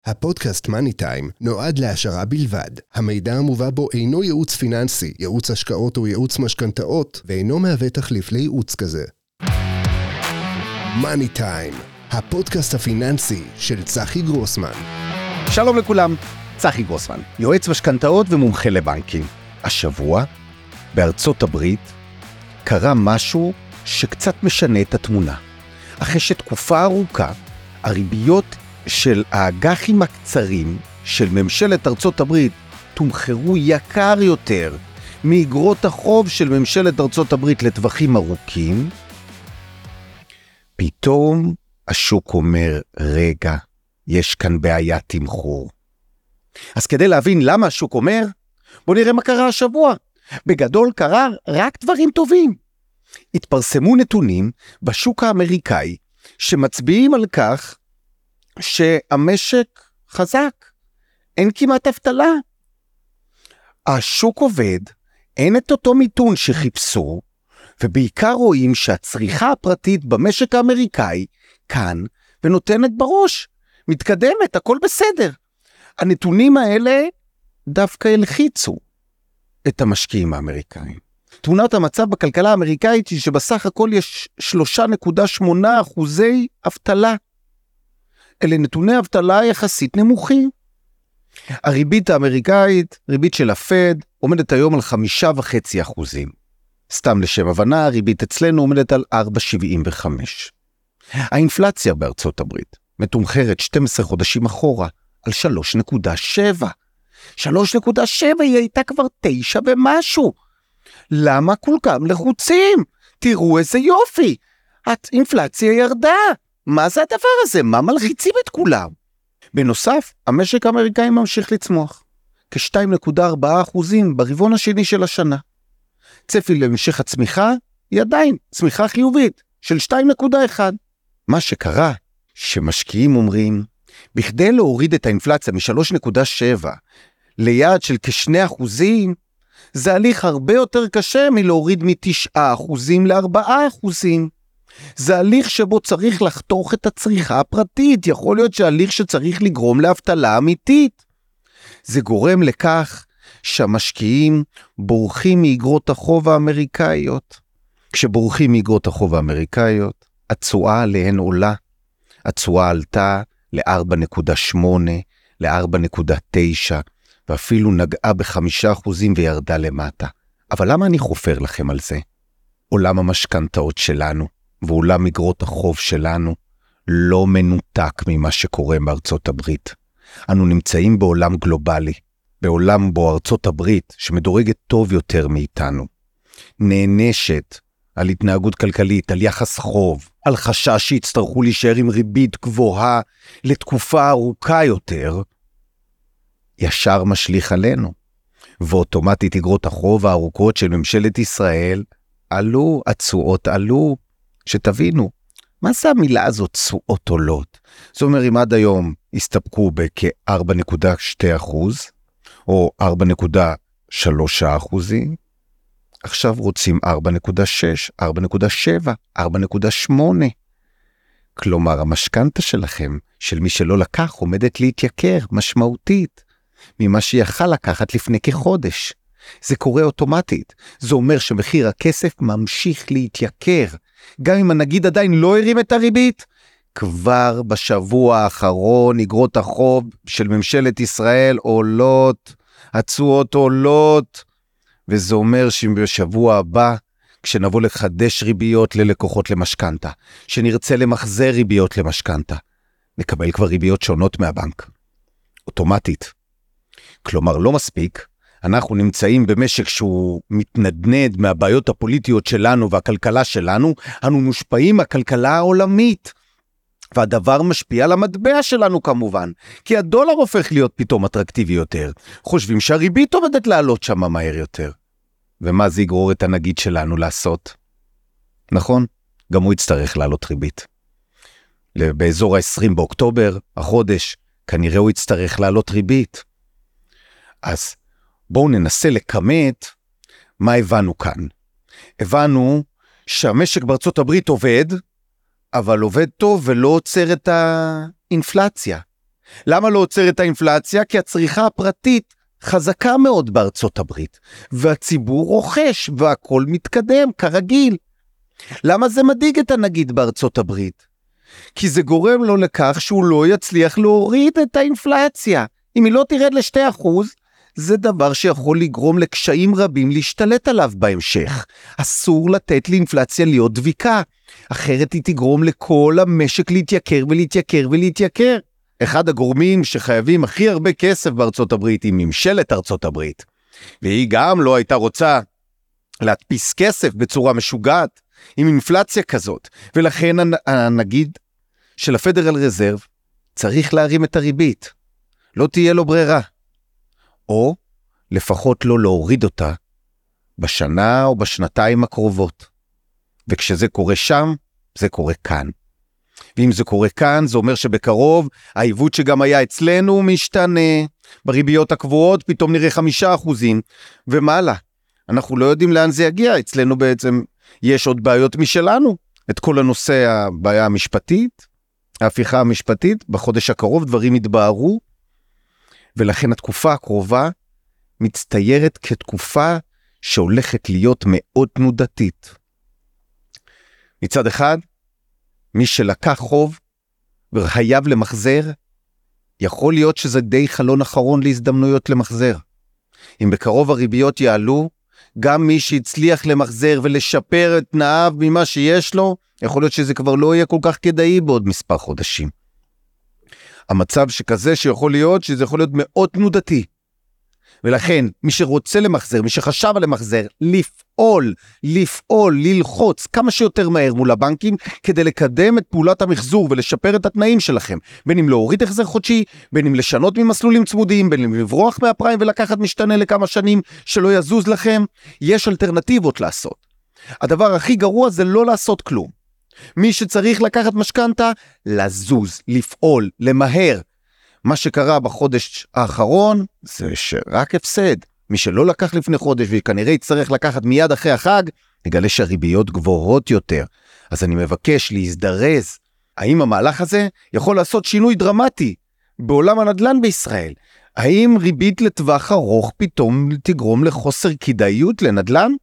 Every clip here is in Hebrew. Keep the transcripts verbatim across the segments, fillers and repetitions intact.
הפודקאסט מאני טיים נועד להשערה בלבד. המידע המובא בו אינו ייעוץ פיננסי, ייעוץ השקעות או ייעוץ משכנתאות, ואינו מהווה תחליף לייעוץ כזה. מאני טיים, הפודקאסט הפיננסי של צחי גרוסמן. שלום לכולם, צחי גרוסמן, יועץ משכנתאות ומומחה לבנקים. השבוע, בארצות הברית, קרה משהו שקצת משנה את התמונה. אחרי שתקופה ארוכה, הריביות של האג"חים הקצרים של ממשלת ארצות הברית תומחרו יקר יותר מאגרות החוב של ממשלת ארצות הברית לטווחים ארוכים, פתאום השוק אומר, רגע, יש כאן בעיית תמחור. אז כדי להבין למה השוק אומר, בוא נראה מה קרה השבוע. בגדול קרה רק דברים טובים. התפרסמו נתונים בשוק האמריקאי שמצביעים על כך שהמשק חזק, אין כמעט אבטלה. השוק עובד, אין את אותו מיתון שחיפשו, ובעיקר רואים שהצריכה הפרטית במשק האמריקאי כאן ונותנת בראש, מתקדמת, הכל בסדר. הנתונים האלה דווקא הלחיצו את המשקיעים האמריקאים. תמונת המצב בכלכלה האמריקאית היא שבסך הכל יש שלוש נקודה שמונה אחוזי אבטלה. אלה נתוני אבטלה יחסית נמוכים. הריבית האמריקאית, ריבית של הפד, עומדת היום על חמישה וחצי אחוזים. סתם לשם הבנה, הריבית אצלנו עומדת על ארבע נקודה שבעים וחמש. האינפלציה בארצות הברית מתומחרת שנים עשר חודשים אחורה על שלוש נקודה שבע. שלוש נקודה שבע היא הייתה כבר תשע ומשהו. למה כולכם לחוצים? תראו איזה יופי. האינפלציה ירדה. מה זה הדבר הזה? מה מלחיצים את כולם? בנוסף, המשק האמריקאי ממשיך לצמוח. כ-שתיים נקודה ארבע אחוזים ברבעון השני של השנה. צפי להמשך הצמיחה היא עדיין צמיחה חיובית של שתיים נקודה אחת. מה שקרה, שמשקיעים אומרים, בכדי להוריד את האינפלציה מ-שלוש נקודה שבע ליעד של כ-שני אחוזים, זה הליך הרבה יותר קשה מלהוריד מ-תשעה אחוזים ל-ארבעה אחוזים. זה הליך שבו צריך לחתוך את הצריכה הפרטית, יכול להיות שההליך שצריך לגרום לאבטלה אמיתית. זה גורם לכך שהמשקיעים בורחים מאגרות החוב האמריקאיות. כשבורחים מאגרות החוב האמריקאיות, התשואה עליהן עולה. התשואה עלתה ל-ארבע נקודה שמונה, ל-ארבע נקודה תשע, ואפילו נגעה ב-חמישה אחוזים וירדה למטה. אבל למה אני חופר לכם על זה? עולם המשכנתאות שלנו, ועולם אגרות החוב שלנו, לא מנותק ממה שקורה בארצות הברית. אנו נמצאים בעולם גלובלי, בעולם בו ארצות הברית, שמדורגת טוב יותר מאיתנו, נענשת על התנהגות כלכלית, על יחס חוב, על חשש שיצטרכו להישאר עם ריבית גבוהה לתקופה ארוכה יותר, ישר משליך עלינו. ואוטומטית אגרות החוב הארוכות של ממשלת ישראל עלו, התשואות עלו. שתבינו, מה זה המילה הזאת תשואות עולות? זאת אומרת, אם עד היום הסתפקו בכ-ארבע נקודה שתיים אחוז, או ארבע נקודה שלוש אחוזים, עכשיו רוצים ארבע נקודה שש, ארבע נקודה שבע, ארבע נקודה שמונה. כלומר, המשכנתה שלכם, של מי שלא לקח, עומדת להתייקר משמעותית, ממה שיכל לקחת לפני כחודש. זה קורה אוטומטית. זה אומר שמחיר הכסף ממשיך להתייקר. גם אם הנגיד עדיין לא הרים את הריבית, כבר בשבוע האחרון אגרות החוב של ממשלת ישראל עולות, התשואות עולות, וזה אומר שבשבוע הבא, כשנבוא לחדש ריביות ללקוחות למשכנתה, שנרצה למחזר ריביות למשכנתה, נקבל כבר ריביות שונות מהבנק. אוטומטית. כלומר, לא מספיק, אנחנו נמצאים במשק שהוא מתנדנד מהבעיות הפוליטיות שלנו והכלכלה שלנו, אנו מושפעים מהכלכלה העולמית. והדבר משפיע על המטבע שלנו כמובן, כי הדולר הופך להיות פתאום אטרקטיבי יותר. חושבים שהריבית עומדת לעלות שם מהר יותר. ומה זה יגרור את הנגיד שלנו לעשות? נכון? גם הוא יצטרך לעלות ריבית. באזור ה-עשרים באוקטובר, החודש, כנראה הוא יצטרך לעלות ריבית. אז בואו ננסה לכמת מה הבנו כאן. הבנו שהמשק בארצות הברית עובד, אבל עובד טוב ולא עוצר את האינפלציה. למה לא עוצר את האינפלציה? כי הצריכה הפרטית חזקה מאוד בארצות הברית, והציבור רוכש והכל מתקדם כרגיל. למה זה מדאיג את הנגיד בארצות הברית? כי זה גורם לו לכך שהוא לא יצליח להוריד את האינפלציה. אם היא לא תרד ל-שני אחוז, זה דבר שיכול לגרום לקשיים רבים להשתלט עליו בהמשך. אסור לתת לאינפלציה להיות דביקה, אחרת היא תגרום לכל המשק להתייקר ולהתייקר ולהתייקר. אחד הגורמים שחייבים הכי הרבה כסף בארצות הברית היא ממשלת ארצות הברית, והיא גם לא הייתה רוצה להדפיס כסף בצורה משוגעת עם אינפלציה כזאת, ולכן הנגיד של הפדרל רזרב צריך להרים את הריבית, לא תהיה לו ברירה, או לפחות לא להוריד אותה בשנה או בשנתיים הקרובות. וכשזה קורה שם, זה קורה כאן. ואם זה קורה כאן, זה אומר שבקרוב העיוות שגם היה אצלנו משתנה. בריביות הקבועות פתאום נראה חמישה אחוזים ומעלה. אנחנו לא יודעים לאן זה יגיע. אצלנו בעצם יש עוד בעיות משלנו. את כל הנושא הבעיה המשפטית, ההפיכה המשפטית, בחודש הקרוב דברים יתבהרו, ולכן התקופה הקרובה מצטיירת כתקופה שהולכת להיות מאוד תנודתית. מצד אחד, מי שלקח חוב וחייב למחזר, יכול להיות שזה די חלון אחרון להזדמנויות למחזר. אם בקרוב הריביות יעלו, גם מי שהצליח למחזר ולשפר את תנאיו ממה שיש לו, יכול להיות שזה כבר לא יהיה כל כך כדאי בעוד מספר חודשים. המצב שכזה שיכול להיות שזה יכול להיות מאוד תנודתי. ולכן מי שרוצה למחזר, מי שחשב על למחזר, לפעול, לפעול, ללחוץ כמה שיותר מהר מול הבנקים, כדי לקדם את פעולת המחזור ולשפר את התנאים שלכם. בין אם להוריד החזר חודשי, בין אם לשנות ממסלולים צמודיים, בין אם לברוח מהפריים ולקחת משתנה לכמה שנים שלא יזוז לכם, יש אלטרנטיבות לעשות. הדבר הכי גרוע זה לא לעשות כלום. מי שצריך לקחת משכנתה, לזוז, לפעול, למהר. מה שקרה בחודש האחרון זה שרק הפסד. מי שלא לקח לפני חודש וכנראה יצטרך לקחת מיד אחרי החג, נגלה שהריביות גבוהות יותר. אז אני מבקש להזדרז. האם המהלך הזה יכול לעשות שינוי דרמטי בעולם הנדל"ן בישראל? האם ריבית לטווח ארוך פתאום תגרום לחוסר כדאיות לנדל"ן?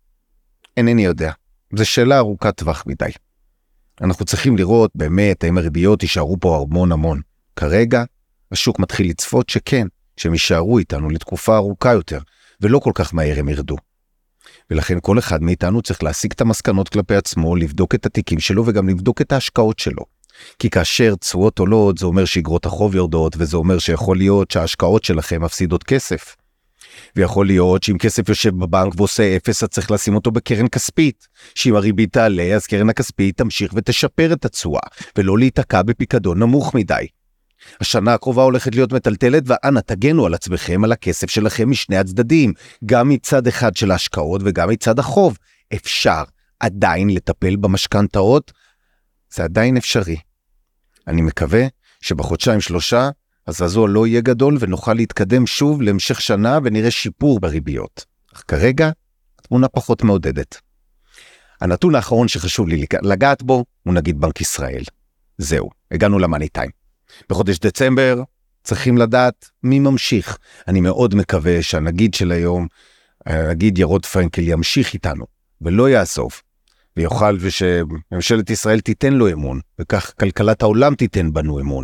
אינני יודע. זו שאלה ארוכת טווח מדי. אנחנו צריכים לראות באמת האם הריביות יישארו פה המון המון. כרגע השוק מתחיל לצפות שכן, שהם יישארו איתנו לתקופה ארוכה יותר, ולא כל כך מהר הם ירדו. ולכן כל אחד מאיתנו צריך להשיג את המסקנות כלפי עצמו, לבדוק את התיקים שלו וגם לבדוק את ההשקעות שלו. כי כאשר תשואות עולות, זה אומר שאגרות החוב יורדות, וזה אומר שיכול להיות שההשקעות שלכם מפסידות כסף. ויכול להיות שאם כסף יושב בבנק ועושה אפס, אז צריך לשים אותו בקרן כספית. שאם הריבית תעלה, אז קרן הכספית תמשיך ותשפר את התשואה, ולא להיתקע בפיקדון נמוך מדי. השנה הקרובה הולכת להיות מטלטלת, ואנא תגנו על עצמכם, על הכסף שלכם משני הצדדים, גם מצד אחד של ההשקעות וגם מצד החוב. אפשר עדיין לטפל במשכנתאות, זה עדיין אפשרי. אני מקווה שבחודשיים שלושה, הזעזוע לא יהיה גדול ונוכל להתקדם שוב להמשך שנה ונראה שיפור בריביות. אך כרגע, התמונה פחות מעודדת. הנתון האחרון שחשוב לי לגעת בו, הוא נגיד בנק ישראל. זהו, הגענו למאני טיים. בחודש דצמבר צריכים לדעת מי ממשיך. אני מאוד מקווה שהנגיד של היום, הנגיד ירוד פרנקל, ימשיך איתנו ולא יעזוב, ויוכל ושממשלת ישראל תיתן לו אמון, וכך כלכלת העולם תיתן בנו אמון.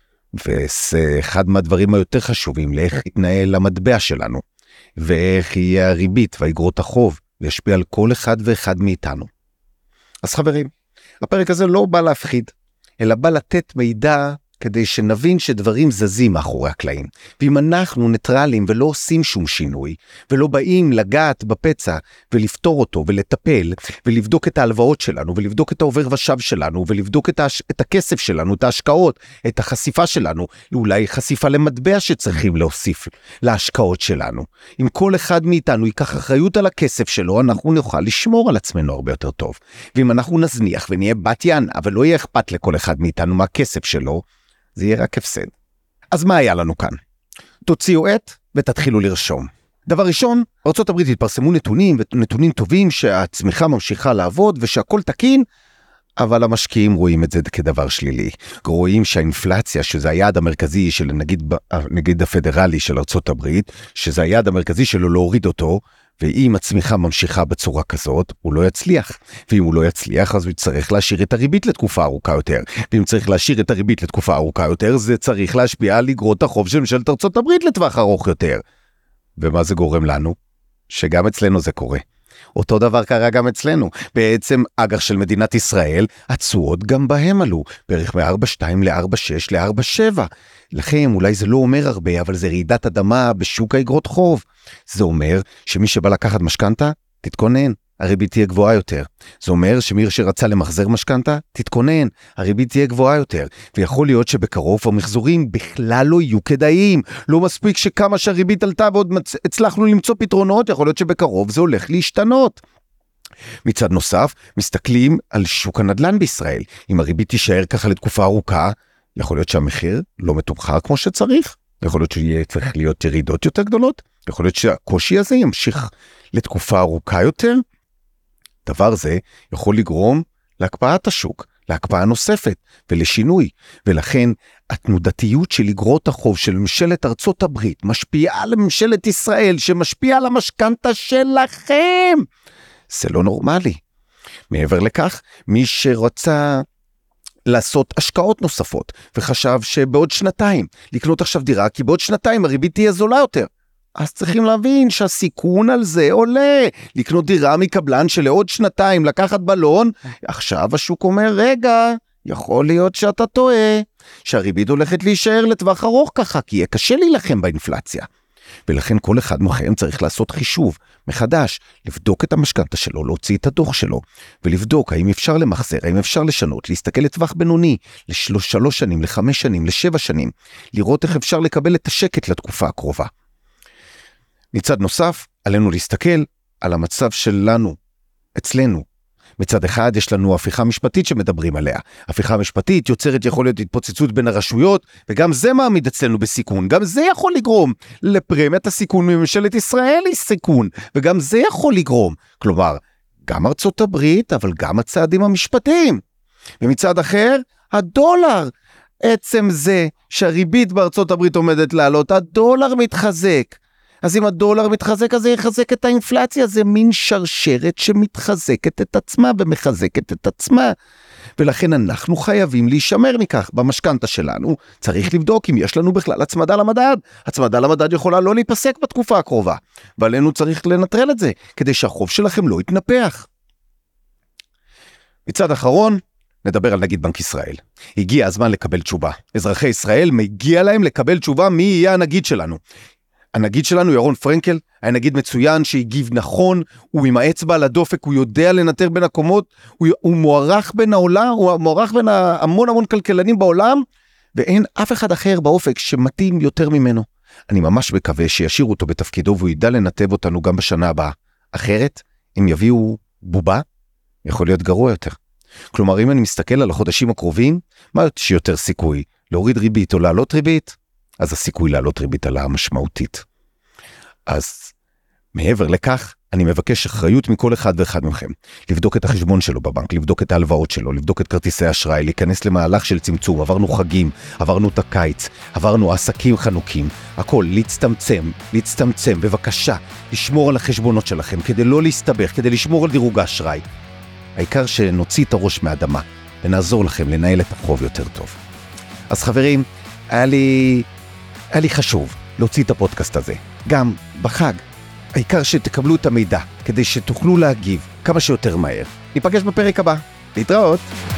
וזה אחד מהדברים היותר חשובים לאיך יתנהל המטבע שלנו, ואיך יהיה הריבית והאגרות החוב, וישפיע על כל אחד ואחד מאיתנו. אז חברים, הפרק הזה לא בא להפחיד, אלא בא לתת מידע כדי שנבין שדברים זזים מאחורי הקלעים. ואם אנחנו ניטרלים ולא עושים שום שינוי, ולא באים לגעת בפצע ולפתור אותו ולטפל, ולבדוק את ההלוואות שלנו, ולבדוק את העובר ושב שלנו, ולבדוק את, הש... את הכסף שלנו, את ההשקעות, את החשיפה שלנו, אולי חשיפה למטבע שצריכים להוסיף להשקעות שלנו. אם כל אחד מאיתנו ייקח אחריות על הכסף שלו, אנחנו נוכל לשמור על עצמנו הרבה יותר טוב. ואם אנחנו נזניח ונהיה בת יענה, אבל לא יהיה אכפת לכל אחד מאיתנו מהכסף שלו, זה יהיה רק הפסד. אז מה היה לנו כאן? תוציאו עט ותתחילו לרשום. דבר ראשון, ארצות הברית התפרסמו נתונים ונתונים טובים שהצמיחה ממשיכה לעבוד ושהכל תקין, אבל המשקיעים רואים את זה כדבר שלילי. רואים שהאינפלציה, שזה היעד המרכזי של נגיד, נגיד הפדרלי של ארצות הברית, שזה היעד המרכזי שלו להוריד אותו, ואם הצמיחה ממשיכה בצורה כזאת, הוא לא יצליח. ואם הוא לא יצליח, אז הוא צריך להשאיר את הריבית לתקופה ארוכה יותר. ואם צריך להשאיר את הריבית לתקופה ארוכה יותר, זה צריך להשפיע על אגרות החוב של ממשלת ארצות הברית לטווח ארוך יותר. ומה זה גורם לנו? שגם אצלנו זה קורה. אותו דבר קרה גם אצלנו. בעצם אג"ח של מדינת ישראל, התשואות גם בהם עלו, בערך מ-ארבע נקודה שתיים ל-ארבע נקודה שש ל-ארבע נקודה שבע. לכם אולי זה לא אומר הרבה, אבל זה רעידת אדמה בשוק האגרות חוב. זה אומר שמי שבא לקחת משכנתה, תתכונן, הריבית תהיה גבוהה יותר. זה אומר שמי שרצה למחזר משכנתה, תתכונן, הריבית תהיה גבוהה יותר. ויכול להיות שבקרוב המחזורים בכלל לא יהיו כדאיים. לא מספיק שכמה שהריבית עלתה ועוד מצ... הצלחנו למצוא פתרונות, יכול להיות שבקרוב זה הולך להשתנות. מצד נוסף, מסתכלים על שוק הנדל"ן בישראל. אם הריבית תישאר ככה לתקופה ארוכה, יכול להיות שהמחיר לא מתומחר כמו שצריך. יכול להיות שיהיה צריך להיות ירידות יותר גדולות. יכול להיות שהקושי הזה ימשיך לתקופה ארוכה יותר. דבר זה יכול לגרום להקפאת השוק, להקפאה נוספת ולשינוי. ולכן התנודתיות של אגרות החוב של ממשלת ארצות הברית משפיעה על ממשלת ישראל, שמשפיעה על המשכנתה שלכם. זה לא נורמלי. מעבר לכך, מי שרצה לעשות השקעות נוספות, וחשב שבעוד שנתיים לקנות עכשיו דירה, כי בעוד שנתיים הריבית תהיה זולה יותר. אז צריכים להבין שהסיכון על זה עולה. לקנות דירה מקבלן שלעוד שנתיים לקחת בלון, עכשיו השוק אומר, רגע, יכול להיות שאתה טועה, שהריבית הולכת להישאר לטווח ארוך ככה, כי יהיה קשה להילחם באינפלציה. ולכן כל אחד מכם צריך לעשות חישוב מחדש, לבדוק את המשכנתה שלו, להוציא את הדוח שלו, ולבדוק האם אפשר למחזר, האם אפשר לשנות, להסתכל לטווח בינוני, לשלוש שנים, לחמש שנים, לשבע שנים, לראות איך אפשר לקבל את השקט לתקופה הקרובה. מצד נוסף, עלינו להסתכל על המצב שלנו, אצלנו. מצד אחד יש לנו הפיכה משפטית שמדברים עליה. הפיכה משפטית יוצרת יכול להיות התפוצצות בין הרשויות, וגם זה מעמיד אצלנו בסיכון. גם זה יכול לגרום לפרמיית הסיכון מממשלת ישראל היא סיכון, וגם זה יכול לגרום. כלומר, גם ארצות הברית, אבל גם הצעדים המשפטיים. ומצד אחר, הדולר. עצם זה שהריבית בארצות הברית עומדת לעלות, הדולר מתחזק. אז אם הדולר מתחזק, אז זה יחזק את האינפלציה, זה מין שרשרת שמתחזקת את עצמה ומחזקת את עצמה. ולכן אנחנו חייבים להישמר מכך. במשכנתה שלנו צריך לבדוק אם יש לנו בכלל הצמדה למדד. הצמדה למדד יכולה לא להיפסק בתקופה הקרובה, ועלינו צריך לנטרל את זה, כדי שהחוב שלכם לא יתנפח. מצד אחרון, נדבר על נגיד בנק ישראל. הגיע הזמן לקבל תשובה. אזרחי ישראל מגיע להם לקבל תשובה מי יהיה הנגיד שלנו. הנגיד שלנו, ירון פרנקל, היה נגיד מצוין שהגיב נכון, הוא עם האצבע על הדופק, הוא יודע לנטר בין הקומות, הוא, הוא מוערך בין העולם, הוא מוערך בין המון המון כלכלנים בעולם, ואין אף אחד אחר באופק שמתאים יותר ממנו. אני ממש מקווה שישאירו אותו בתפקידו, והוא ידע לנתב אותנו גם בשנה הבאה. אחרת, אם יביאו בובה, יכול להיות גרוע יותר. כלומר, אם אני מסתכל על החודשים הקרובים, מה שיותר סיכוי? להוריד ריבית או לעלות ריבית? אז הסיכוי לעלות ריבית עלה משמעותית. אז מעבר לכך, אני מבקש אחריות מכל אחד ואחד מכם. לבדוק את החשבון שלו בבנק, לבדוק את ההלוואות שלו, לבדוק את כרטיסי אשראי, להיכנס למהלך של צמצום. עברנו חגים, עברנו את הקיץ, עברנו עסקים חנוקים. הכל, להצטמצם, להצטמצם, בבקשה, לשמור על החשבונות שלכם, כדי לא להסתבך, כדי לשמור על דירוג האשראי. העיקר שנוציא את הראש מהאדמה, ונעזור לכם לנהל את החוב יותר טוב. אז חברים, היה לי... היה לי חשוב להוציא את הפודקאסט הזה, גם בחג. העיקר שתקבלו את המידע, כדי שתוכלו להגיב כמה שיותר מהר. ניפגש בפרק הבא. להתראות.